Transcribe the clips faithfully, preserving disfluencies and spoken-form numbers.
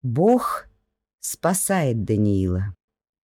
Бог спасает Даниила.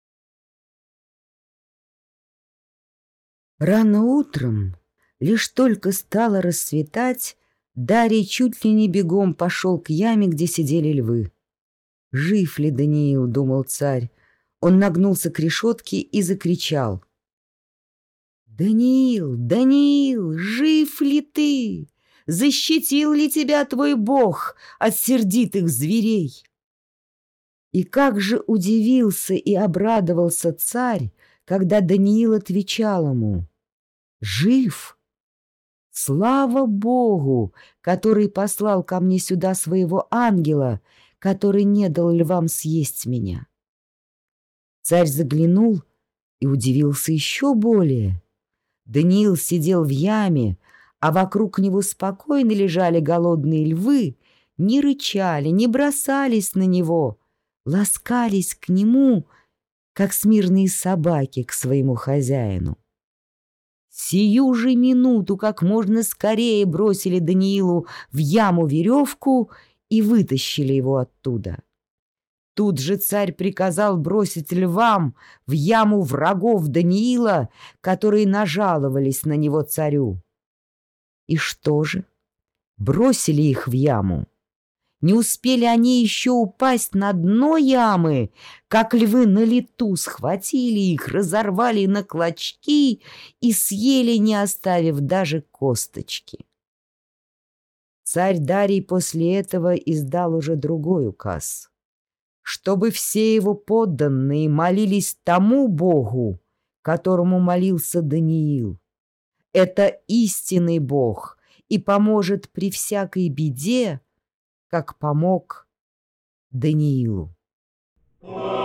Рано утром, лишь только стало рассветать, Дарий чуть ли не бегом пошел к яме, где сидели львы. «Жив ли Даниил?» — думал царь. Он нагнулся к решетке и закричал: «Даниил, Даниил, жив ли ты? Защитил ли тебя твой Бог от сердитых зверей?» И как же удивился и обрадовался царь, когда Даниил отвечал ему: «Жив! Слава Богу, который послал ко мне сюда своего ангела, который не дал львам съесть меня». Царь заглянул и удивился еще более. Даниил сидел в яме, а вокруг него спокойно лежали голодные львы, не рычали, не бросались на него, ласкались к нему, как смирные собаки к своему хозяину. Сию же минуту как можно скорее бросили Даниилу в яму веревку и вытащили его оттуда. Тут же царь приказал бросить львам в яму врагов Даниила, которые нажаловались на него царю. И что же? Бросили их в яму. Не успели они еще упасть на дно ямы, как львы на лету схватили их, разорвали на клочки и съели, не оставив даже косточки. Царь Дарий после этого издал уже другой указ, чтобы все его подданные молились тому Богу, которому молился Даниил. Это истинный Бог и поможет при всякой беде, как помог Даниилу.